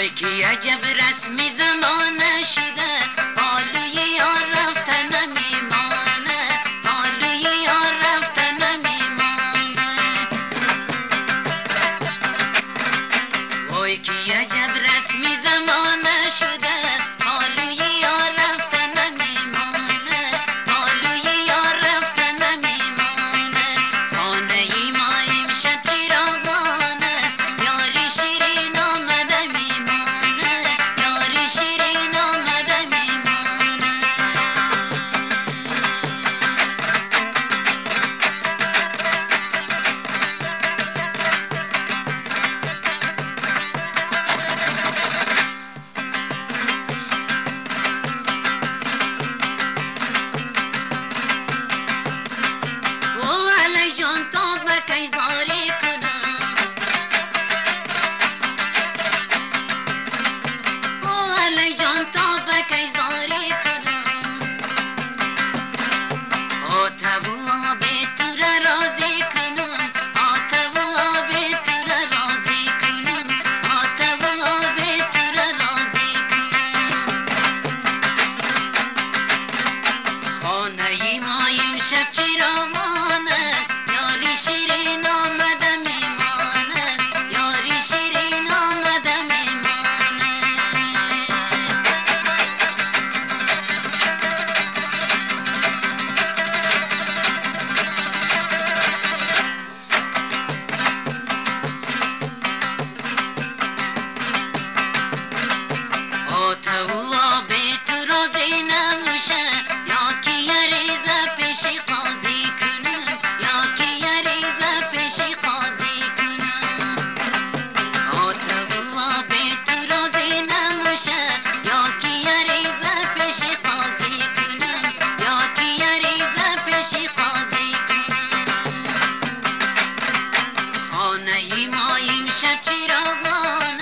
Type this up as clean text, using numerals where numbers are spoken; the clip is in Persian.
کی عجب رسمی زمانه شده، پالوی یار رفته نمیمانه، پالوی یار رفته نمیمانه. وای کی عجب رسمی زمانه شده، پالوی یار رفته نمیمانه، پالوی یار رفته نمیمانه. خانه ای ما امشب چراغان است، یاری شیرین آمده میمانه، یاری شیرین آمده میمانه. او علی جان تا بکی زاری کنم، او علی جان تا بکی زاری کنم. آتب و آب تو را راضی کنم، آتب و آب تو را راضی کنم، آتب و آب تو را راضی کنم. خانه ای ما امشب چراغان است، یاری شیرین آمده میمان است، یاری شیرین آمده میمانه. آتب و آب تو راضی نموشه، یا که یریزه پیش قاضی کنم، یا که یریزه پیش قاضی کنم. آتب و آب تو راضی نموشه، یا که یریزه پیش قاضی کنم، یا که یریزه پیش قاضی کنم. خانه ای ما امشب چراغان